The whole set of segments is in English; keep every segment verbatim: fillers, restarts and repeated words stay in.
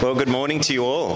Well, good morning to you all.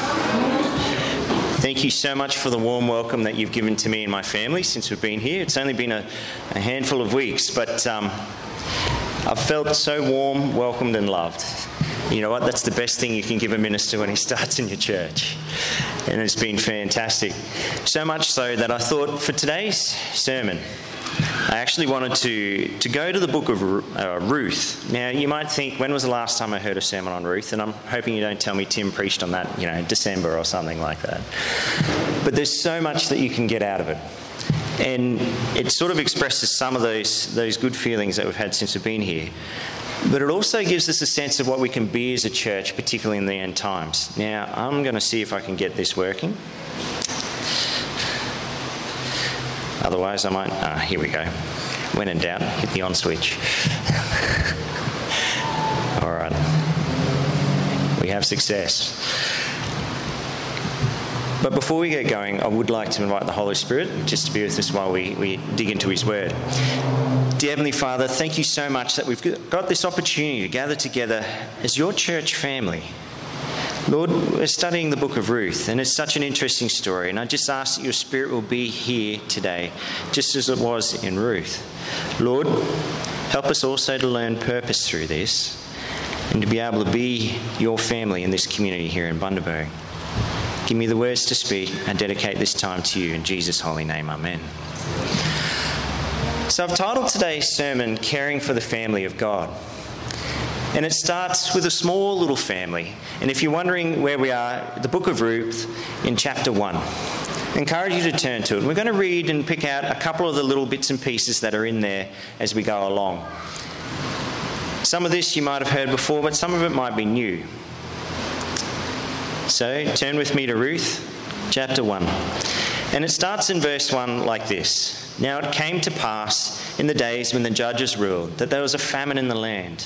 Thank you so much for the warm welcome that you've given to me and my family since we've been here. It's only been a, a handful of weeks, but um, I've felt so warm, welcomed and loved. You know what? That's the best thing you can give a minister when he starts in your church. And it's been fantastic. So much so that I thought for today's sermon, I actually wanted to, to go to the book of uh, Ruth. Now, you might think, when was the last time I heard a sermon on Ruth? And I'm hoping you don't tell me Tim preached on that, you know, December or something like that. But there's so much that you can get out of it. And it sort of expresses some of those, those good feelings that we've had since we've been here. But it also gives us a sense of what we can be as a church, particularly in the end times. Now, I'm going to see if I can get this working. Otherwise, I might... Ah, here we go. When in doubt, hit the on switch. All right. We have success. But before we get going, I would like to invite the Holy Spirit just to be with us while we, we dig into His Word. Dear Heavenly Father, thank you so much that we've got this opportunity to gather together as your church family. Lord, we're studying the book of Ruth, and it's such an interesting story, and I just ask that your Spirit will be here today, just as it was in Ruth. Lord, help us also to learn purpose through this, and to be able to be your family in this community here in Bundaberg. Give me the words to speak. I dedicate this time to you in Jesus' holy name. Amen. So I've titled today's sermon, Caring for the Family of God. And it starts with a small little family. And if you're wondering where we are, the book of Ruth in chapter one. I encourage you to turn to it. We're going to read and pick out a couple of the little bits and pieces that are in there as we go along. Some of this you might have heard before, but some of it might be new. So turn with me to Ruth chapter one. And it starts in verse one like this. Now it came to pass in the days when the judges ruled that there was a famine in the land.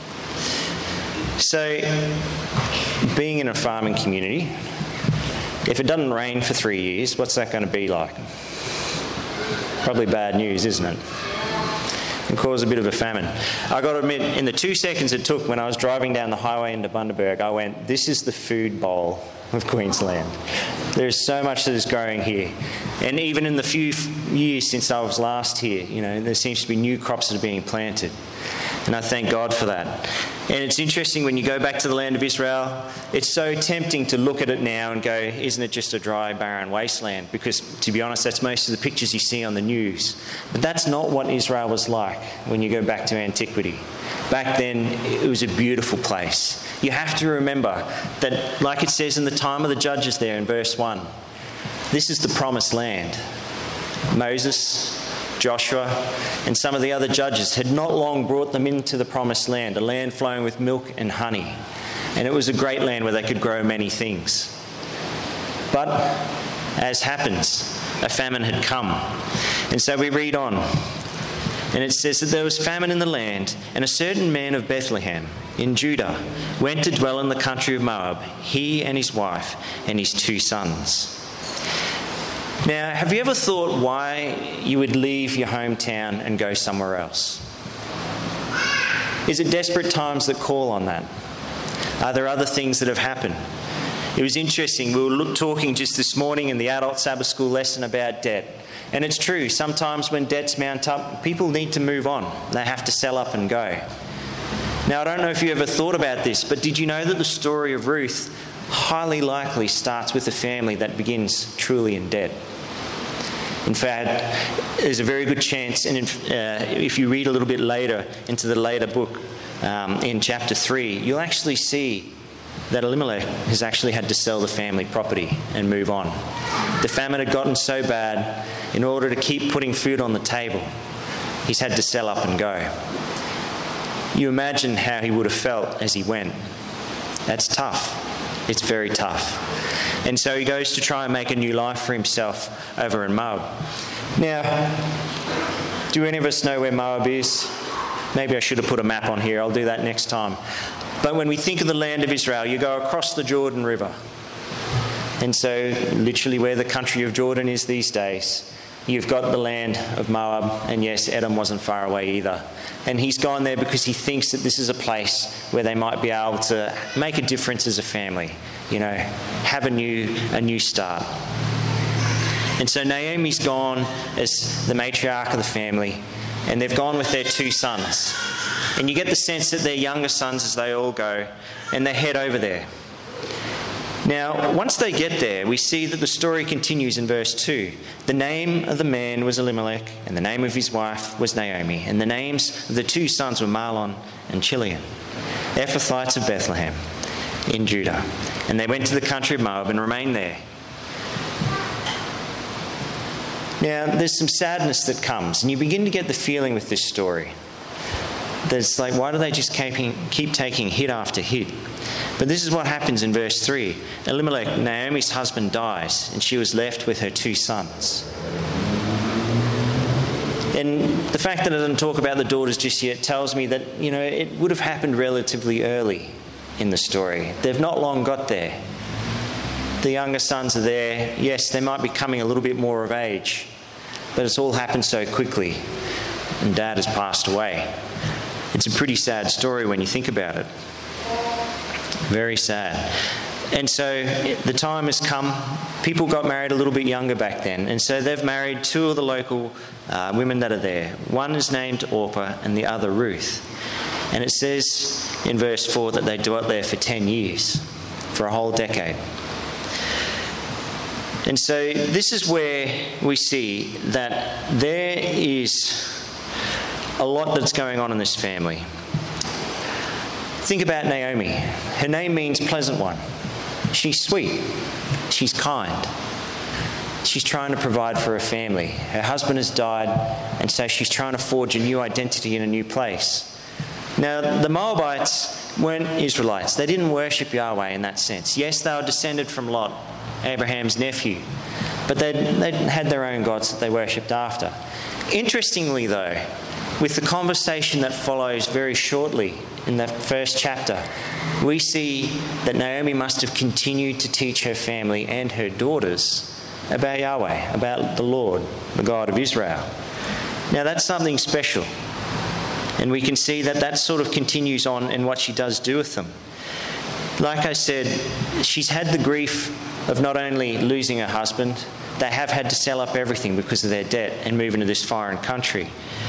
So, being in a farming community, if it doesn't rain for three years, what's that going to be like? Probably bad news, isn't it? It can cause a bit of a famine. I got to admit, in the two seconds it took when I was driving down the highway into Bundaberg, I went, this is the food bowl of Queensland. There is so much that is growing here. And even in the few years since I was last here, you know, there seems to be new crops that are being planted. And I thank God for that. And it's interesting when you go back to the land of Israel, it's so tempting to look at it now and go, isn't it just a dry, barren wasteland? Because, to be honest, that's most of the pictures you see on the news. But that's not what Israel was like when you go back to antiquity. Back then, it was a beautiful place. You have to remember that, like it says in the time of the judges there in verse one, this is the promised land. Moses, Joshua, and some of the other judges had not long brought them into the promised land, a land flowing with milk and honey. And it was a great land where they could grow many things. But, as happens, a famine had come. And so we read on. And it says that there was famine in the land, and a certain man of Bethlehem in Judah went to dwell in the country of Moab, he and his wife and his two sons. Now, have you ever thought why you would leave your hometown and go somewhere else? Is it desperate times that call on that? Are there other things that have happened? It was interesting, we were talking just this morning in the adult Sabbath school lesson about debt. And it's true, sometimes when debts mount up, people need to move on. They have to sell up and go. Now, I don't know if you ever thought about this, but did you know that the story of Ruth highly likely starts with a family that begins truly in debt? In fact, there's a very good chance, and uh, if you read a little bit later into the later book, um, in chapter three, you'll actually see that Elimelech has actually had to sell the family property and move on. The famine had gotten so bad, in order to keep putting food on the table, he's had to sell up and go. You imagine how he would have felt as he went. That's tough. It's very tough. And so he goes to try and make a new life for himself over in Moab. Now, do any of us know where Moab is? Maybe I should have put a map on here. I'll do that next time. But when we think of the land of Israel, you go across the Jordan River. And so literally where the country of Jordan is these days, you've got the land of Moab, and yes, Edom wasn't far away either. And he's gone there because he thinks that this is a place where they might be able to make a difference as a family, you know, have a new, a new start. And so Naomi's gone as the matriarch of the family, and they've gone with their two sons. And you get the sense that they're younger sons as they all go, and they head over there. Now, once they get there, we see that the story continues in verse two. The name of the man was Elimelech, and the name of his wife was Naomi, and the names of the two sons were Mahlon and Chilion, Ephrathites of Bethlehem in Judah. And they went to the country of Moab and remained there. Now, there's some sadness that comes, and you begin to get the feeling with this story. There's like, why do they just keep, keep taking hit after hit? But this is what happens in verse three. Elimelech, Naomi's husband, dies, and she was left with her two sons. And the fact that I didn't talk about the daughters just yet tells me that, you know, it would have happened relatively early in the story. They've not long got there. The younger sons are there. Yes, they might be coming a little bit more of age, but it's all happened so quickly, and Dad has passed away. It's a pretty sad story when you think about it. Very sad. And so the time has come. People got married a little bit younger back then, and so they've married two of the local uh, women that are there. One is named Orpah and the other Ruth. And it says in verse four that they dwelt there for ten years, for a whole decade. And so this is where we see that there is a lot that's going on in this family. Think about Naomi. Her name means pleasant one. She's sweet. She's kind. She's trying to provide for her family. Her husband has died, and so she's trying to forge a new identity in a new place. Now, the Moabites weren't Israelites. They didn't worship Yahweh in that sense. Yes, they were descended from Lot, Abraham's nephew, but they they had their own gods that they worshipped after. Interestingly, though, with the conversation that follows very shortly in the first chapter, we see that Naomi must have continued to teach her family and her daughters about Yahweh, about the Lord, the God of Israel. Now, that's something special. And we can see that that sort of continues on in what she does do with them. Like I said, she's had the grief of not only losing her husband, they have had to sell up everything because of their debt and move into this foreign country.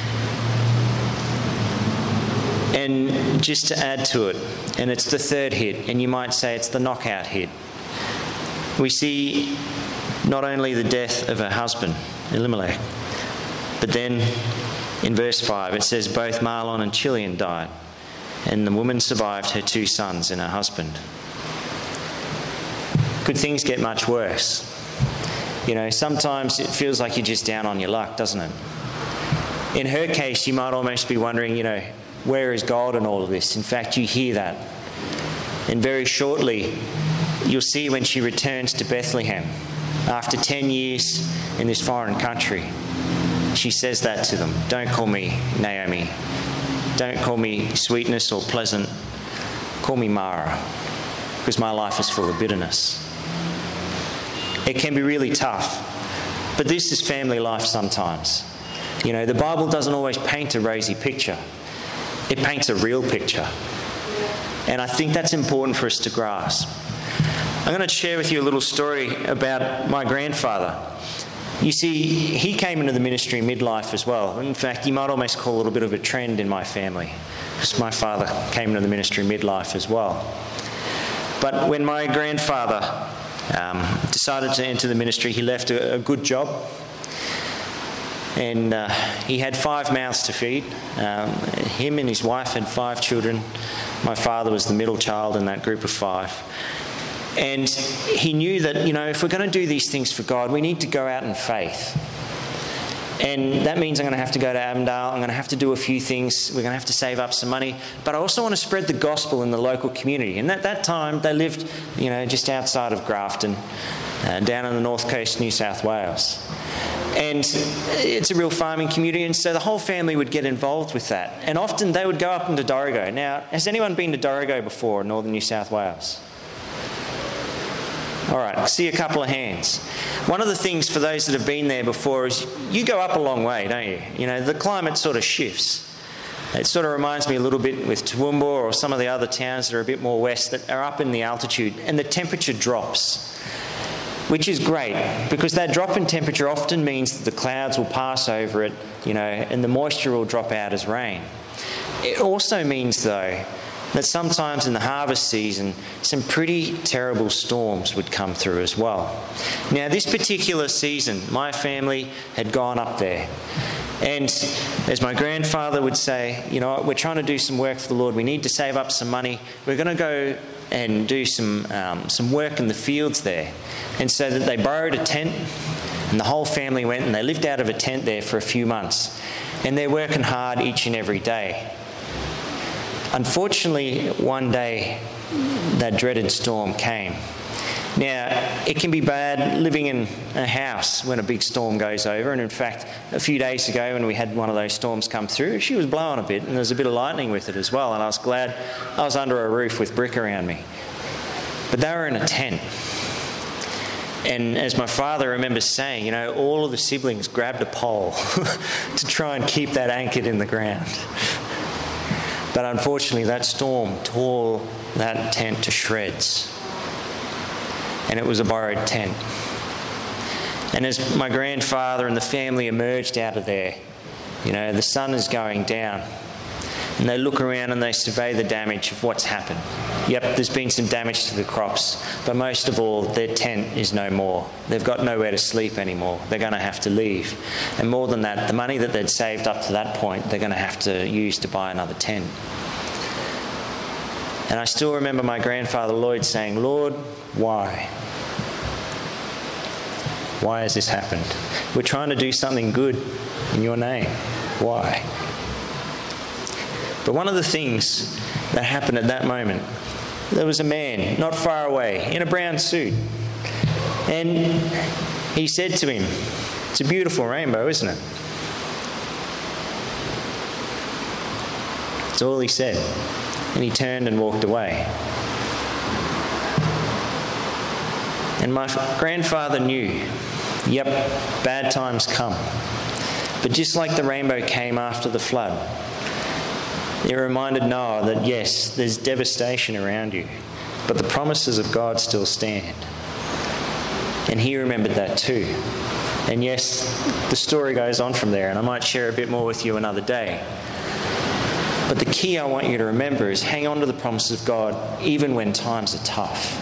And just to add to it, and it's the third hit, and you might say it's the knockout hit, we see not only the death of her husband, Elimelech, but then in verse five it says both Mahlon and Chilion died, and the woman survived her two sons and her husband. Could things get much worse? You know, sometimes it feels like you're just down on your luck, doesn't it? In her case, you might almost be wondering, you know, where is God in all of this? In fact, you hear that. And very shortly, you'll see when she returns to Bethlehem, after ten years in this foreign country, she says that to them. Don't call me Naomi. Don't call me sweetness or pleasant. Call me Mara, because my life is full of bitterness. It can be really tough, but this is family life sometimes. You know, the Bible doesn't always paint a rosy picture. It paints a real picture. And I think that's important for us to grasp. I'm going to share with you a little story about my grandfather. You see, he came into the ministry midlife as well. In fact, you might almost call it a bit of a trend in my family, because my father came into the ministry midlife as well. But when my grandfather um, decided to enter the ministry, he left a, a good job. And uh, he had five mouths to feed. Um, him and his wife had five children. My father was the middle child in that group of five. And he knew that, you know, if we're going to do these things for God, we need to go out in faith. And that means I'm going to have to go to Avondale. I'm going to have to do a few things. We're going to have to save up some money. But I also want to spread the gospel in the local community. And at that time, they lived, you know, just outside of Grafton, uh, down on the north coast, New South Wales. And it's a real farming community, and so the whole family would get involved with that. And often they would go up into Dorrigo. Now, has anyone been to Dorrigo before in northern New South Wales? All right, see a couple of hands. One of the things for those that have been there before is you go up a long way, don't you? You know, the climate sort of shifts. It sort of reminds me a little bit with Toowoomba or some of the other towns that are a bit more west that are up in the altitude, and the temperature drops, which is great because that drop in temperature often means that the clouds will pass over it, you know, and the moisture will drop out as rain. It also means, though, that sometimes in the harvest season, some pretty terrible storms would come through as well. Now, this particular season, my family had gone up there. And as my grandfather would say, you know, we're trying to do some work for the Lord. We need to save up some money. We're going to go and do some um, some work in the fields there. And so that they borrowed a tent, and the whole family went, and they lived out of a tent there for a few months. And they're working hard each and every day. Unfortunately, one day, that dreaded storm came. Now, it can be bad living in a house when a big storm goes over, and in fact, a few days ago when we had one of those storms come through, she was blowing a bit, and there was a bit of lightning with it as well, and I was glad I was under a roof with brick around me. But they were in a tent. And as my father remembers saying, you know, all of the siblings grabbed a pole to try and keep that anchored in the ground. But unfortunately, that storm tore that tent to shreds. And it was a borrowed tent. And as my grandfather and the family emerged out of there, you know, the sun is going down. And they look around and they survey the damage of what's happened. Yep, there's been some damage to the crops. But most of all, their tent is no more. They've got nowhere to sleep anymore. They're going to have to leave. And more than that, the money that they'd saved up to that point, they're going to have to use to buy another tent. And I still remember my grandfather Lloyd saying, "Lord, why? Why has this happened? We're trying to do something good in your name. Why?" But one of the things that happened at that moment, there was a man not far away in a brown suit. And he said to him, "It's a beautiful rainbow, isn't it?" That's all he said. And he turned and walked away. And my grandfather knew, yep, bad times come. But just like the rainbow came after the flood, it reminded Noah that yes, there's devastation around you, but the promises of God still stand. And he remembered that too. And yes, the story goes on from there, and I might share a bit more with you another day. But the key I want you to remember is hang on to the promises of God even when times are tough.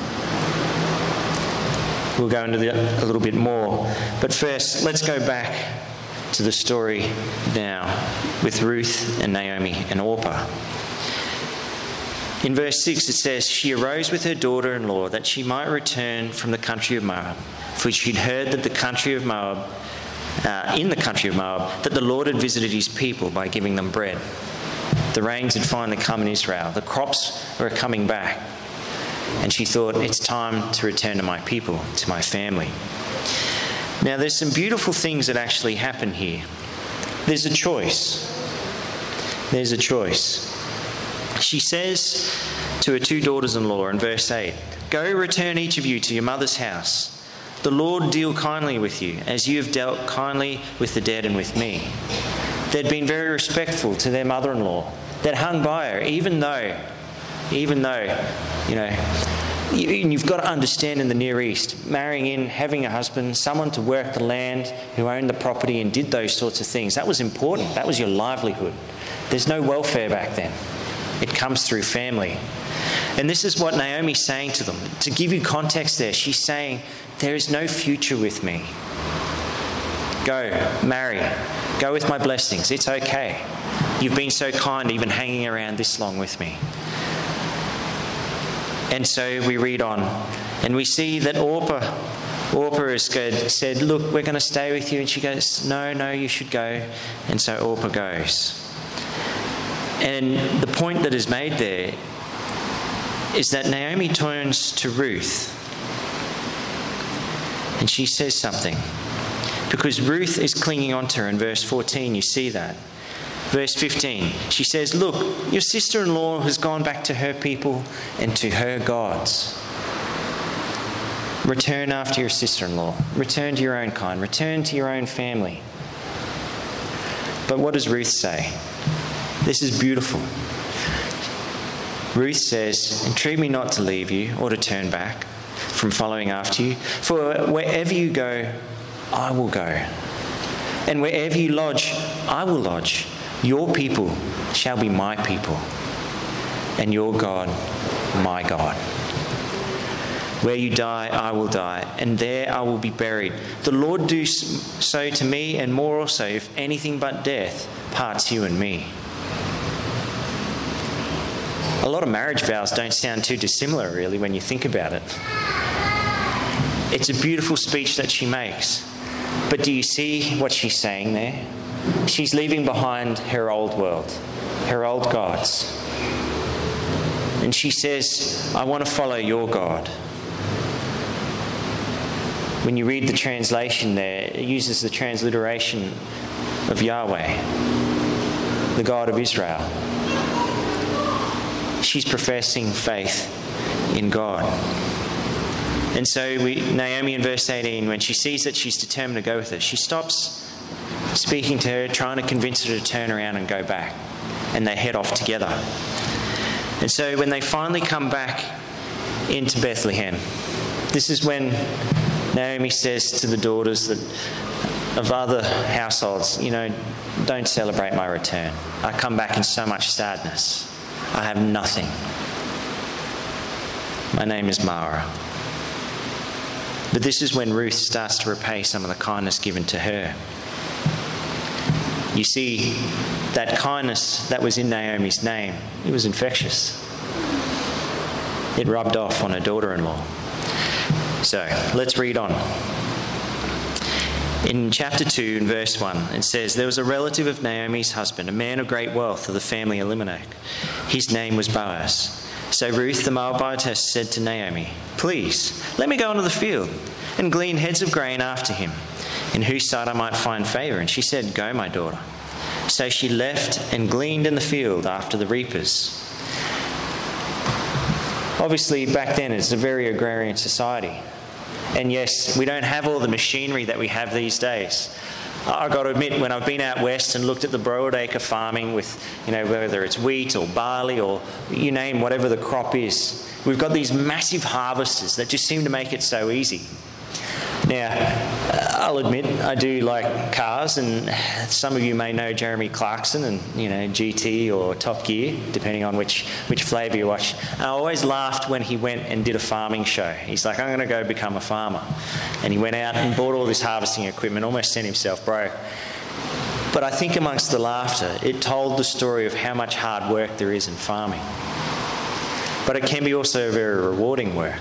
We'll go into that a little bit more. But first, let's go back to the story now with Ruth and Naomi and Orpah. In verse six it says, "She arose with her daughter-in-law that she might return from the country of Moab, for she'd heard that the country of Moab, uh, in the country of Moab, that the Lord had visited his people by giving them bread. The rains had finally come in Israel. The crops were coming back. And she thought, it's time to return to my people, to my family." Now, there's some beautiful things that actually happen here. There's a choice. There's a choice. She says to her two daughters-in-law in verse eight, "Go, return each of you to your mother's house. The Lord deal kindly with you, as you have dealt kindly with the dead and with me." They'd been very respectful to their mother-in-law. They'd hung by her, even though, even though, you know, you, you've got to understand in the Near East, marrying in, having a husband, someone to work the land, who owned the property and did those sorts of things, that was important. That was your livelihood. There's no welfare back then. It comes through family. And this is what Naomi's saying to them. To give you context there, she's saying, there is no future with me. Go, marry. Go with my blessings. It's okay. You've been so kind even hanging around this long with me. And so we read on, and we see that Orpah, Orpah has said, "Look, we're going to stay with you." And she goes, "No, no, you should go." And so Orpah goes. And the point that is made there is that Naomi turns to Ruth and she says something. Because Ruth is clinging on to her in verse fourteen, you see that. Verse fifteen, she says, "Look, your sister-in-law has gone back to her people and to her gods." Return after your sister-in-law. Return to your own kind. Return to your own family. But what does Ruth say? This is beautiful. Ruth says, "Entreat me not to leave you or to turn back from following after you. For wherever you go, I will go. And wherever you lodge, I will lodge. Your people shall be my people, and your God, my God. Where you die, I will die, and there I will be buried. The Lord do so to me, and more also, if anything but death parts you and me." A lot of marriage vows don't sound too dissimilar, really, when you think about it. It's a beautiful speech that she makes. But do you see what she's saying there? She's leaving behind her old world, her old gods. And she says, "I want to follow your God." When you read the translation there, it uses the transliteration of Yahweh, the God of Israel. She's professing faith in God. And so we, Naomi in verse eighteen, when she sees that she's determined to go with her, she stops speaking to her, trying to convince her to turn around and go back. And they head off together. And so when they finally come back into Bethlehem, this is when Naomi says to the daughters that of other households, you know, "Don't celebrate my return. I come back in so much sadness. I have nothing. My name is Mara." But this is when Ruth starts to repay some of the kindness given to her. You see, that kindness that was in Naomi's name, it was infectious. It rubbed off on her daughter-in-law. So, let's read on. In chapter two, in verse one, it says, "There was a relative of Naomi's husband, a man of great wealth of the family Elimelech. His name was Boaz. So Ruth the Moabitess said to Naomi, 'Please, let me go into the field and glean heads of grain after him, in whose sight I might find favour.' And she said, 'Go, my daughter.' So she left and gleaned in the field after the reapers." Obviously, back then, it's a very agrarian society. And yes, we don't have all the machinery that we have these days. I've got to admit, when I've been out west and looked at the broadacre farming with, you know, whether it's wheat or barley or you name whatever the crop is, we've got these massive harvesters that just seem to make it so easy. Now, I'll admit, I do like cars, and some of you may know Jeremy Clarkson and, you know, G T or Top Gear, depending on which, which flavour you watch. And I always laughed when he went and did a farming show. He's like, "I'm going to go become a farmer." And he went out and bought all this harvesting equipment, almost sent himself broke. But I think amongst the laughter, it told the story of how much hard work there is in farming. But it can be also a very rewarding work.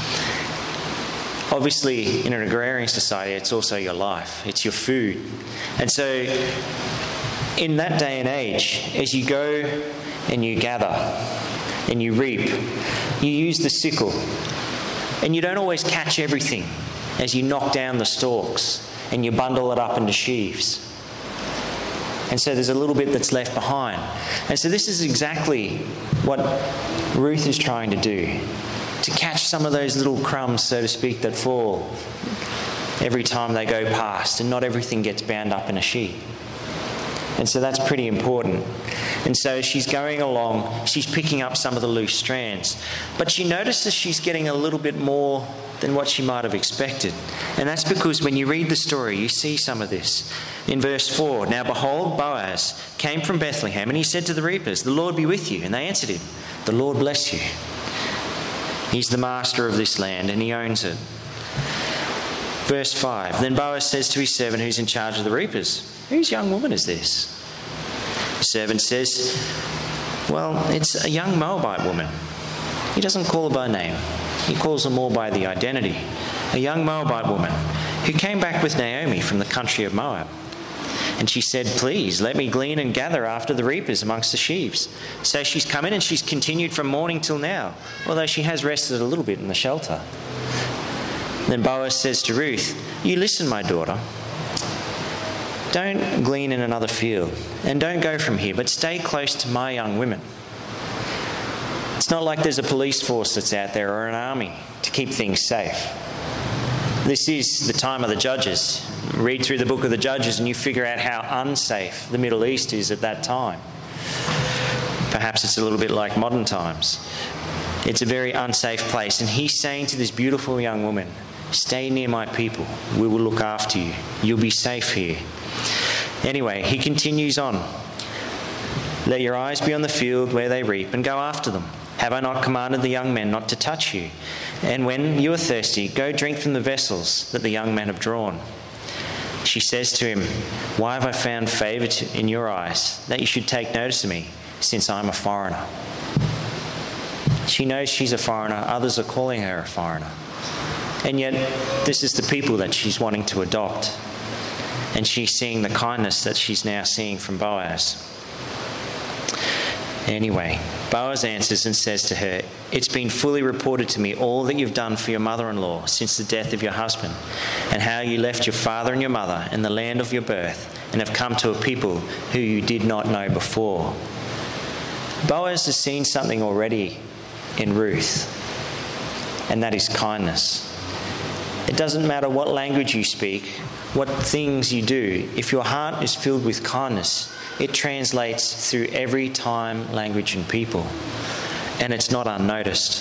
Obviously, in an agrarian society, it's also your life. It's your food. And so, in that day and age, as you go and you gather and you reap, you use the sickle. And you don't always catch everything as you knock down the stalks and you bundle it up into sheaves. And so there's a little bit that's left behind. And so this is exactly what Ruth is trying to do. To catch some of those little crumbs, so to speak, that fall every time they go past, and not everything gets bound up in a sheet. And so that's pretty important. And so she's going along, she's picking up some of the loose strands. But she notices she's getting a little bit more than what she might have expected. And that's because when you read the story, you see some of this. In verse four, "Now behold, Boaz came from Bethlehem, and he said to the reapers, 'The Lord be with you.' And they answered him, 'The Lord bless you.' He's the master of this land, and he owns it." Verse five, "Then Boaz says to his servant who's in charge of the reapers, 'Whose young woman is this?' The servant says, 'Well, it's a young Moabite woman.' He doesn't call her by name. He calls her more by the identity. A young Moabite woman who came back with Naomi from the country of Moab. And she said, 'Please, let me glean and gather after the reapers amongst the sheaves.' So she's come in and she's continued from morning till now, although she has rested a little bit in the shelter." Then Boaz says to Ruth, "You listen, my daughter. Don't glean in another field, and don't go from here, but stay close to my young women. It's not like there's a police force that's out there or an army to keep things safe. This is the time of the Judges. Read through the book of the Judges and you figure out how unsafe the Middle East is at that time. Perhaps it's a little bit like modern times. It's a very unsafe place. And he's saying to this beautiful young woman, stay near my people. We will look after you. You'll be safe here. Anyway, he continues on. Let your eyes be on the field where they reap and go after them. Have I not commanded the young men not to touch you? And when you are thirsty, go drink from the vessels that the young men have drawn. She says to him, why have I found favour in your eyes, that you should take notice of me, since I'm a foreigner? She knows she's a foreigner. Others are calling her a foreigner. And yet, this is the people that she's wanting to adopt. And she's seeing the kindness that she's now seeing from Boaz. Anyway, Boaz answers and says to her, it's been fully reported to me all that you've done for your mother-in-law since the death of your husband, and how you left your father and your mother and the land of your birth, and have come to a people who you did not know before. Boaz has seen something already in Ruth, and that is kindness. It doesn't matter what language you speak, what things you do, if your heart is filled with kindness, it translates through every time, language and people, and it's not unnoticed.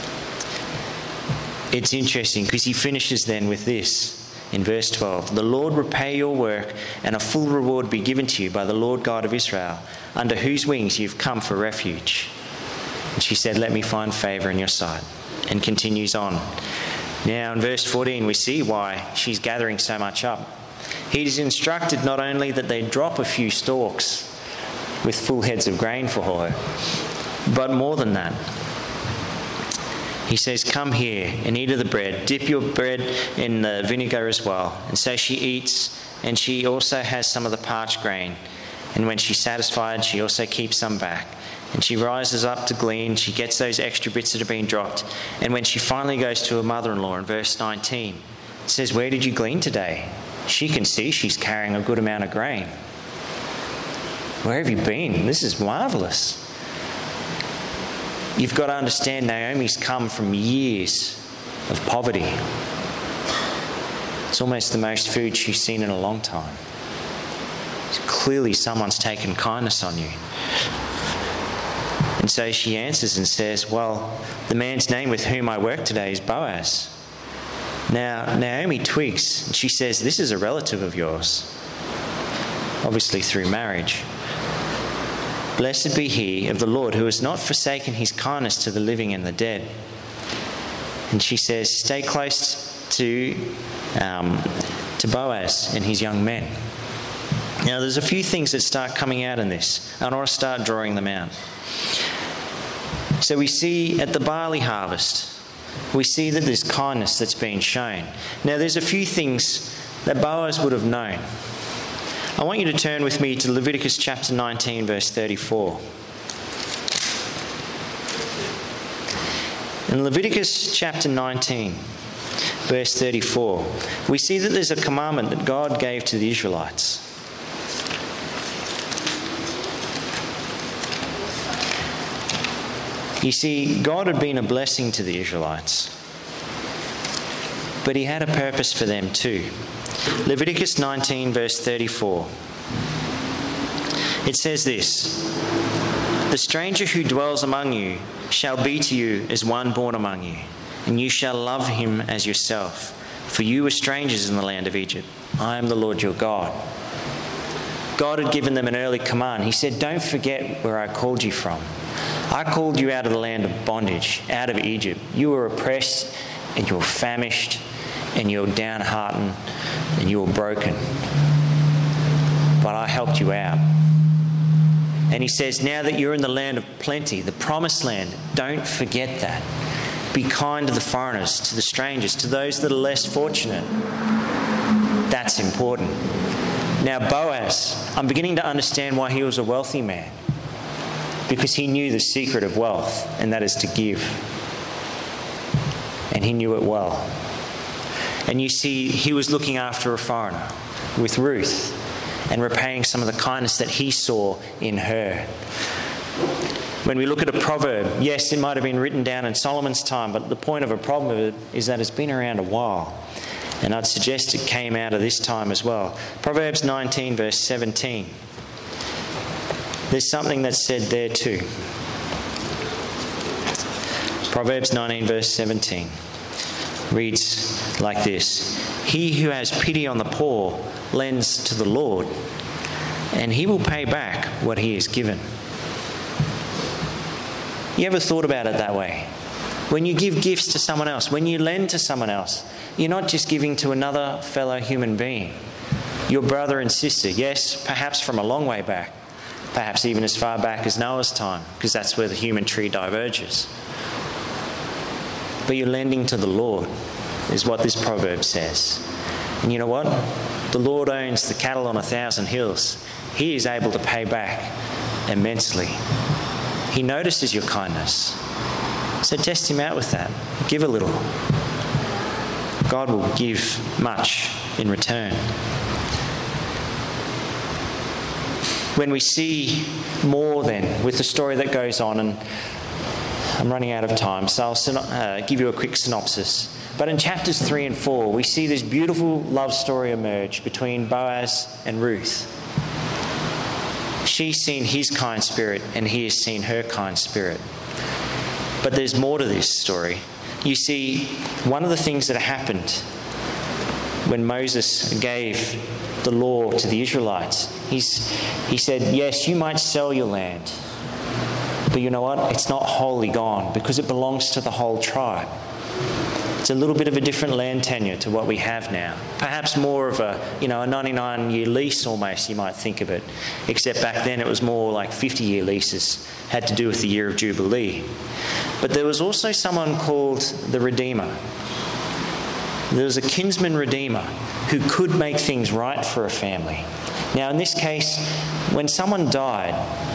It's interesting because he finishes then with this in verse twelve. The Lord repay your work, and a full reward be given to you by the Lord God of Israel, under whose wings you've come for refuge. And she said, let me find favour in your sight. And continues on. Now in verse fourteen we see why she's gathering so much up. He is instructed not only that they drop a few stalks with full heads of grain for her, but more than that. He says, come here and eat of the bread. Dip your bread in the vinegar as well. And so she eats, and she also has some of the parched grain. And when she's satisfied, she also keeps some back. And she rises up to glean. She gets those extra bits that have been dropped. And when she finally goes to her mother-in-law in verse nineteen, it says, where did you glean today? She can see she's carrying a good amount of grain. Where have you been? This is marvellous. You've got to understand, Naomi's come from years of poverty. It's almost the most food she's seen in a long time. Clearly someone's taken kindness on you. And so she answers and says, well, the man's name with whom I work today is Boaz. Now, Naomi twigs, and she says, this is a relative of yours, obviously through marriage. Blessed be he of the Lord, who has not forsaken his kindness to the living and the dead. And she says, stay close to, um, to Boaz and his young men. Now, there's a few things that start coming out in this, and I want to start drawing them out. So we see at the barley harvest, we see that there's kindness that's being shown. Now, there's a few things that Boaz would have known. I want you to turn with me to Leviticus chapter nineteen, verse thirty-four. In Leviticus chapter nineteen, verse thirty-four, we see that there's a commandment that God gave to the Israelites. You see, God had been a blessing to the Israelites, but he had a purpose for them too. Leviticus nineteen, verse thirty-four. It says this, the stranger who dwells among you shall be to you as one born among you, and you shall love him as yourself, for you were strangers in the land of Egypt. I am the Lord your God. God had given them an early command. He said, don't forget where I called you from. I called you out of the land of bondage, out of Egypt. You were oppressed, and you were famished, and you were downhearted, and you were broken. But I helped you out. And he says, now that you're in the land of plenty, the promised land, don't forget that. Be kind to the foreigners, to the strangers, to those that are less fortunate. That's important. Now Boaz, I'm beginning to understand why he was a wealthy man. Because he knew the secret of wealth, and that is to give. And he knew it well. And you see, he was looking after a foreigner with Ruth and repaying some of the kindness that he saw in her. When we look at a proverb, yes, it might have been written down in Solomon's time, but the point of a proverb is that it's been around a while. And I'd suggest it came out of this time as well. Proverbs nineteen verse seventeen. There's something that's said there too. Proverbs nineteen verse seventeen reads like this: He who has pity on the poor lends to the Lord, and he will pay back what he has given. You ever thought about it that way? When you give gifts to someone else, when you lend to someone else, you're not just giving to another fellow human being, your brother and sister. Yes, perhaps from a long way back, perhaps even as far back as Noah's time, because that's where the human tree diverges. But you're lending to the Lord, is what this proverb says. And you know what? The Lord owns the cattle on a thousand hills. He is able to pay back immensely. He notices your kindness. So test him out with that. Give a little. God will give much in return. When we see more then with the story that goes on, and I'm running out of time, so I'll uh, give you a quick synopsis. But in chapters three and four, we see this beautiful love story emerge between Boaz and Ruth. She's seen his kind spirit and he has seen her kind spirit. But there's more to this story. You see, one of the things that happened when Moses gave the law to the Israelites, he's, he said, yes, you might sell your land, but you know what? It's not wholly gone because it belongs to the whole tribe. It's a little bit of a different land tenure to what we have now. Perhaps more of a, you know, a ninety-nine year lease almost, you might think of it. Except back then it was more like fifty year leases, had to do with the year of Jubilee. But there was also someone called the Redeemer. There was a kinsman redeemer who could make things right for a family. Now in this case, when someone died,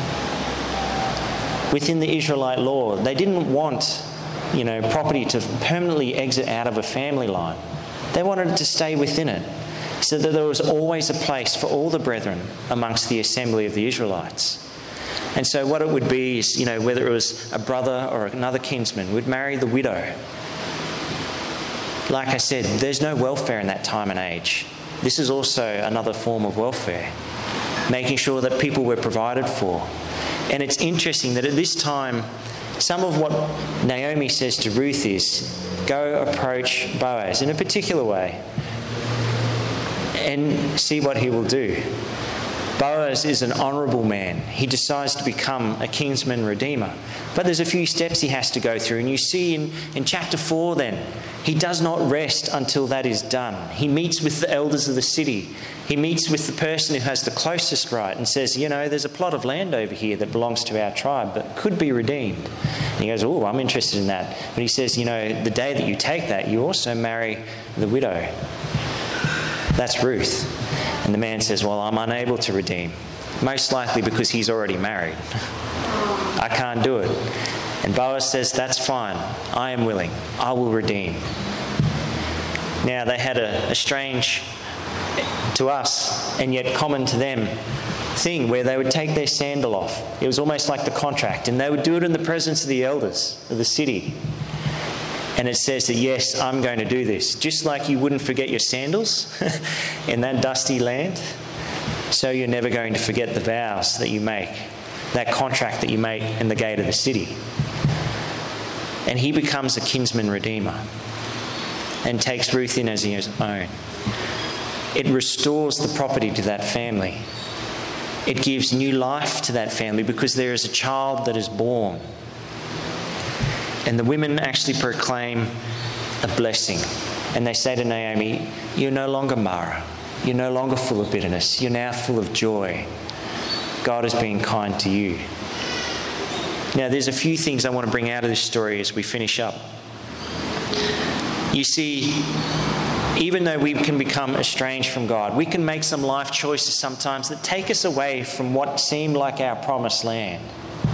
within the Israelite law, they didn't want, you know, property to permanently exit out of a family line. They wanted it to stay within it, so that there was always a place for all the brethren amongst the assembly of the Israelites. And so what it would be is, you know, whether it was a brother or another kinsman would marry the widow. Like I said, there's no welfare in that time and age. This is also another form of welfare, making sure that people were provided for. And it's interesting that at this time, some of what Naomi says to Ruth is, go approach Boaz in a particular way and see what he will do. Boaz is an honourable man. He decides to become a kinsman redeemer. But there's a few steps he has to go through. And you see in, in chapter four then, he does not rest until that is done. He meets with the elders of the city. He meets with the person who has the closest right and says, you know, there's a plot of land over here that belongs to our tribe but could be redeemed. And he goes, oh, I'm interested in that. But he says, you know, the day that you take that, you also marry the widow. That's Ruth. And the man says, well, I'm unable to redeem. Most likely because he's already married. I can't do it. And Boaz says, that's fine. I am willing. I will redeem. Now, they had a, a strange, to us, and yet common to them, thing where they would take their sandal off. It was almost like the contract. And they would do it in the presence of the elders of the city. And it says that, yes, I'm going to do this. Just like you wouldn't forget your sandals in that dusty land, so you're never going to forget the vows that you make, that contract that you make in the gate of the city. And he becomes a kinsman redeemer and takes Ruth in as his own. It restores the property to that family. It gives new life to that family because there is a child that is born. And the women actually proclaim a blessing. And they say to Naomi, you're no longer Mara. You're no longer full of bitterness. You're now full of joy. God is being kind to you. Now, there's a few things I want to bring out of this story as we finish up. You see, even though we can become estranged from God, we can make some life choices sometimes that take us away from what seemed like our promised land.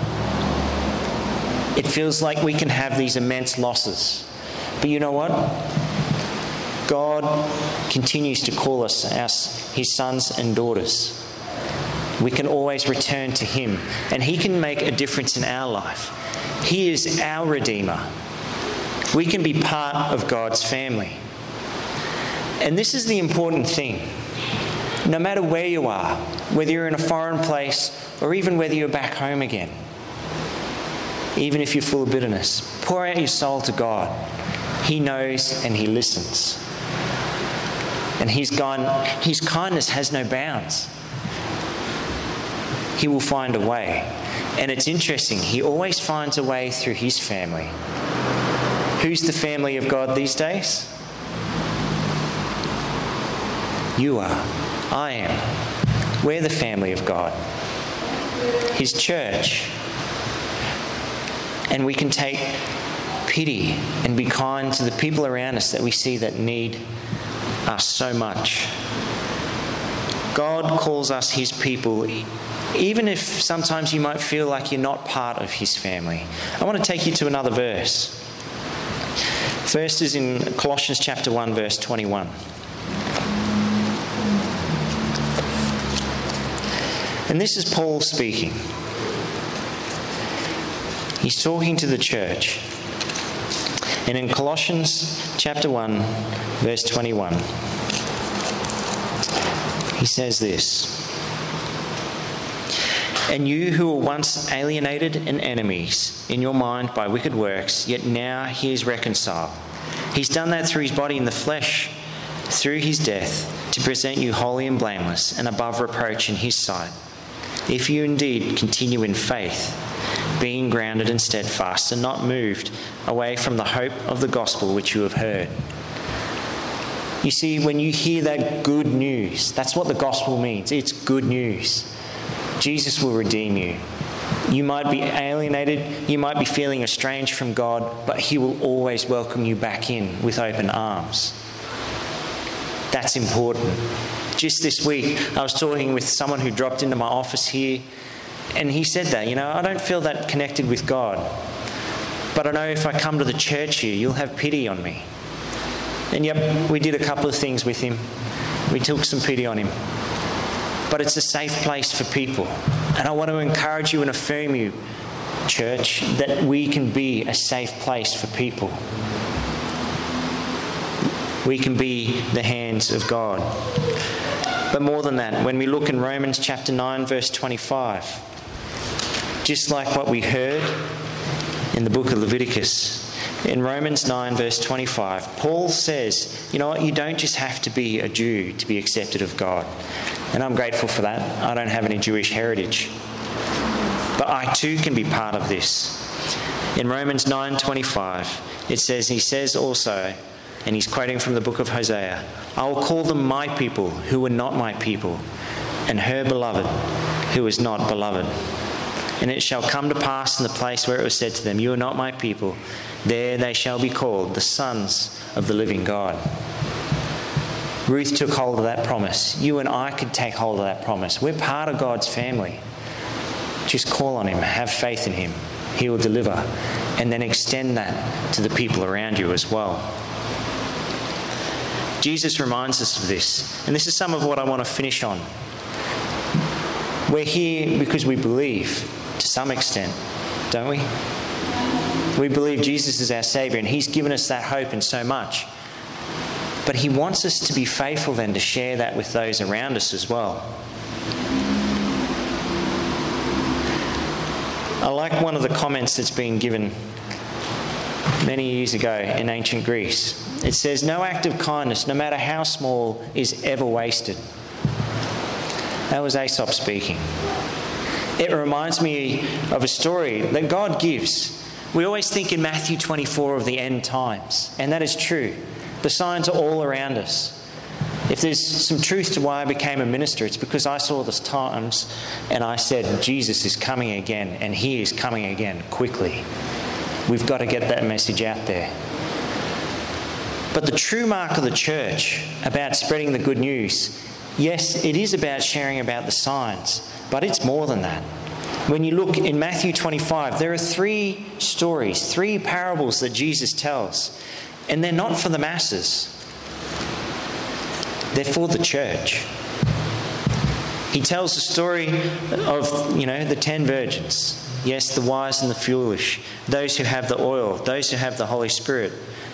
It feels like we can have these immense losses. But you know what? God continues to call us as his sons and daughters. We can always return to him, and he can make a difference in our life. He is our Redeemer. We can be part of God's family. And this is the important thing. No matter where you are, whether you're in a foreign place or even whether you're back home again, even if you're full of bitterness, pour out your soul to God. He knows and He listens. And His kindness has no bounds. He will find a way. And it's interesting, He always finds a way through His family. Who's the family of God these days? You are. I am. We're the family of God. His church. And we can take pity and be kind to the people around us that we see that need us so much. God calls us His people, even if sometimes you might feel like you're not part of His family. I want to take you to another verse. First is in Colossians chapter one, verse twenty-one. And this is Paul speaking. He's talking to the church. And in Colossians chapter one, verse twenty-one, he says this: "And you who were once alienated and enemies in your mind by wicked works, yet now He is reconciled. He's done that through His body in the flesh, through His death, to present you holy and blameless and above reproach in His sight. If you indeed continue in faith, being grounded and steadfast and not moved away from the hope of the gospel which you have heard." You see, when you hear that good news, that's what the gospel means. It's good news. Jesus will redeem you. You might be alienated, you might be feeling estranged from God, but He will always welcome you back in with open arms. That's important. Just this week, I was talking with someone who dropped into my office here, and he said that, you know, I don't feel that connected with God, but I know if I come to the church here, you'll have pity on me. And yep, we did a couple of things with him. We took some pity on him. But it's a safe place for people. And I want to encourage you and affirm you, church, that we can be a safe place for people. We can be the hands of God. But more than that, when we look in Romans chapter nine, verse twenty-five, just like what we heard in the book of Leviticus, in Romans nine, verse twenty-five, Paul says, you know what, you don't just have to be a Jew to be accepted of God. And I'm grateful for that. I don't have any Jewish heritage. But I too can be part of this. In Romans nine twenty-five, it says, he says also, and he's quoting from the book of Hosea, "I will call them my people who were not my people, and her beloved who was not beloved. And it shall come to pass in the place where it was said to them, you are not my people, there they shall be called the sons of the living God." Ruth took hold of that promise. You and I could take hold of that promise. We're part of God's family. Just call on Him, have faith in Him. He will deliver. And then extend that to the people around you as well. Jesus reminds us of this. And this is some of what I want to finish on. We're here because we believe, to some extent, don't we? We believe Jesus is our Saviour and He's given us that hope and so much. But He wants us to be faithful then to share that with those around us as well. I like one of the comments that's been given many years ago in ancient Greece. It says, "No act of kindness, no matter how small, is ever wasted." That was Aesop speaking. It reminds me of a story that God gives. We always think in Matthew twenty-four of the end times, and that is true. The signs are all around us. If there's some truth to why I became a minister, it's because I saw the times and I said, Jesus is coming again, and He is coming again quickly. We've got to get that message out there. But the true mark of the church about spreading the good news, yes, it is about sharing about the signs, but it's more than that. When you look in Matthew twenty-five, there are three stories, three parables that Jesus tells. And they're not for the masses. They're for the church. He tells the story of, you know, the ten virgins. Yes, the wise and the foolish. Those who have the oil. Those who have the Holy Spirit.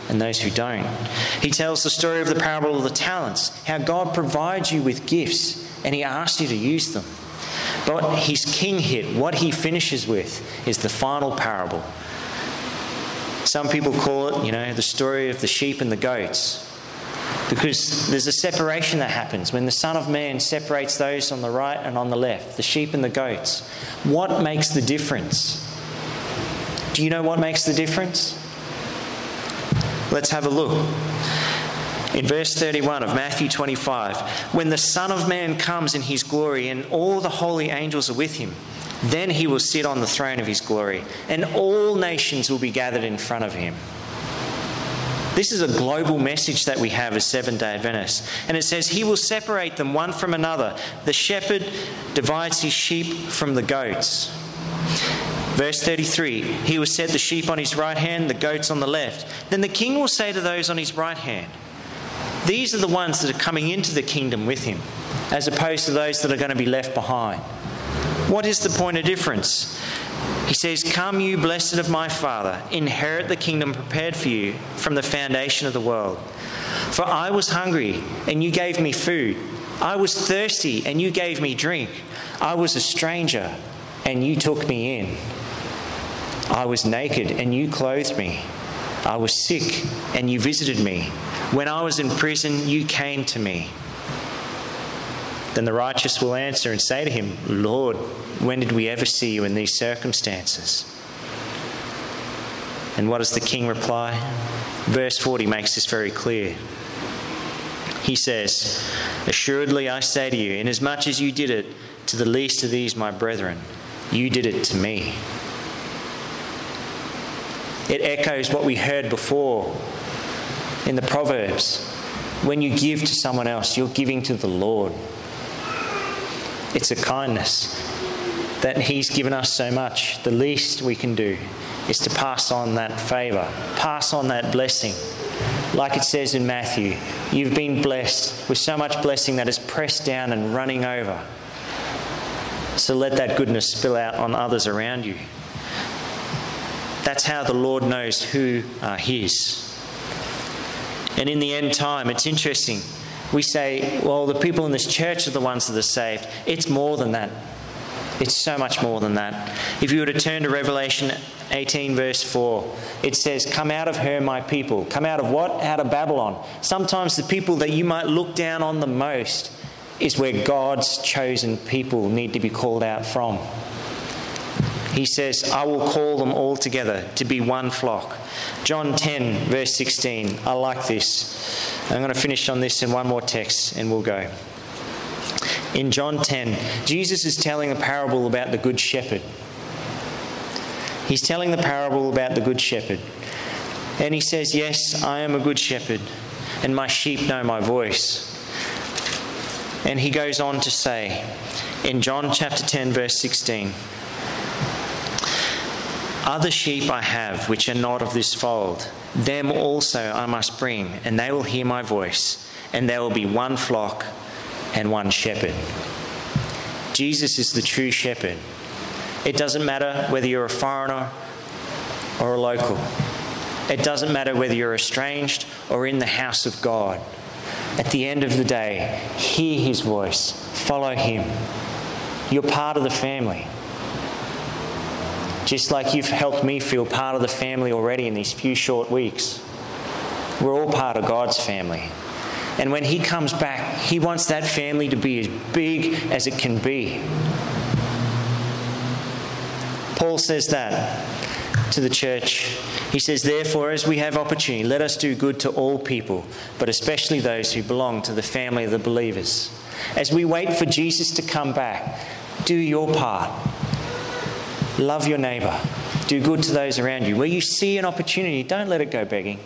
and those who don't. He tells the story of the parable of the talents, how God provides you with gifts and he asks you to use them. But his king hit, what he finishes with, is the final parable. Some people call it, you know, the story of the sheep and the goats, because there's a separation that happens when the Son of Man separates those on the right and on the left, the sheep and the goats. What makes the difference? Do you know what makes the difference? Let's have a look. In verse thirty-one of Matthew twenty-five, when the Son of Man comes in his glory and all the holy angels are with him, then he will sit on the throne of his glory, and all nations will be gathered in front of him. This is a global message that we have as Seventh-day Adventists. And it says, he will separate them one from another. The shepherd divides his sheep from the goats. Verse thirty-three, he will set the sheep on his right hand, the goats on the left. Then the king will say to those on his right hand, these are the ones that are coming into the kingdom with him, as opposed to those that are going to be left behind. What is the point of difference? He says, come you blessed of my Father, inherit the kingdom prepared for you from the foundation of the world. For I was hungry, and you gave me food. I was thirsty, and you gave me drink. I was a stranger, and you took me in. I was naked, and you clothed me. I was sick, and you visited me. When I was in prison, you came to me. Then the righteous will answer and say to him, Lord, when did we ever see you in these circumstances? And what does the king reply? Verse forty makes this very clear. He says, assuredly I say to you, inasmuch as you did it to the least of these my brethren, you did it to me. It echoes what we heard before in the Proverbs. When you give to someone else, you're giving to the Lord. It's a kindness that he's given us so much. The least we can do is to pass on that favour, pass on that blessing. Like it says in Matthew, you've been blessed with so much blessing that is pressed down and running over. So let that goodness spill out on others around you. That's how the Lord knows who are his. And in the end time, it's interesting. We say, well, the people in this church are the ones that are saved. It's more than that. It's so much more than that. If you were to turn to Revelation eighteen verse four, it says, come out of her, my people. Come out of what? Out of Babylon. Sometimes the people that you might look down on the most is where God's chosen people need to be called out from. He says, I will call them all together to be one flock. John ten, verse sixteen. I like this. I'm going to finish on this in one more text and we'll go. In John ten, Jesus is telling a parable about the Good Shepherd. He's telling the parable about the Good Shepherd. And he says, yes, I am a good shepherd, and my sheep know my voice. And he goes on to say, in John chapter ten, verse sixteen, other sheep I have which are not of this fold, them also I must bring, and they will hear my voice, and there will be one flock and one shepherd. Jesus is the true shepherd. It doesn't matter whether you're a foreigner or a local. It doesn't matter whether you're estranged or in the house of God. At the end of the day, hear his voice, follow him. You're part of the family. Just like you've helped me feel part of the family already in these few short weeks. We're all part of God's family. And when he comes back, he wants that family to be as big as it can be. Paul says that to the church. He says, therefore, as we have opportunity, let us do good to all people, but especially those who belong to the family of the believers. As we wait for Jesus to come back, do your part. Love your neighbour. Do good to those around you. Where you see an opportunity, don't let it go begging.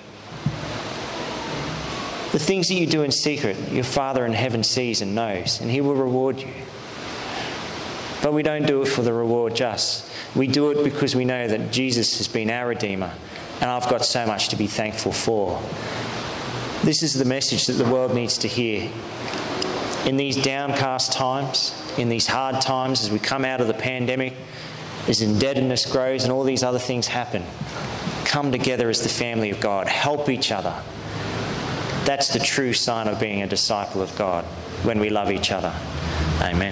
The things that you do in secret, your Father in heaven sees and knows, and he will reward you. But we don't do it for the reward just. We do it because we know that Jesus has been our Redeemer, and I've got so much to be thankful for. This is the message that the world needs to hear. In these downcast times, in these hard times, as we come out of the pandemic, as indebtedness grows and all these other things happen, come together as the family of God, help each other. That's the true sign of being a disciple of God, when we love each other. Amen.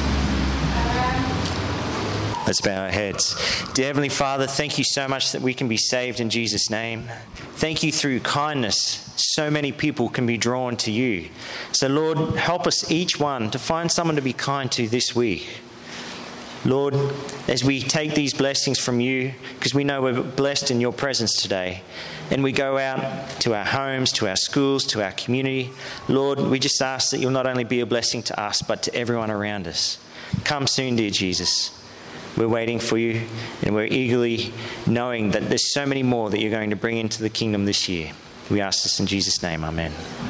Let's bow our heads. Dear Heavenly Father, thank you so much that we can be saved in Jesus' name. Thank you, through kindness, so many people can be drawn to you. So Lord, help us each one to find someone to be kind to this week. Lord, as we take these blessings from you, because we know we're blessed in your presence today, and we go out to our homes, to our schools, to our community, Lord, we just ask that you'll not only be a blessing to us, but to everyone around us. Come soon, dear Jesus. We're waiting for you, and we're eagerly knowing that there's so many more that you're going to bring into the kingdom this year. We ask this in Jesus' name. Amen.